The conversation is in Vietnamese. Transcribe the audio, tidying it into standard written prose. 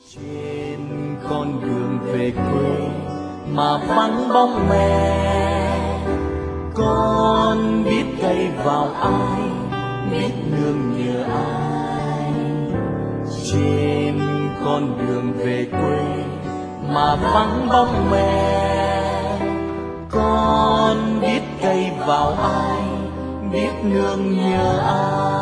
Trên con đường về quê mà vắng bóng mẹ, con biết cây vào ai, biết nương nhờ ai. Trên con đường về quê mà vắng bóng mẹ, con biết cây vào ai, biết nương nhờ ai.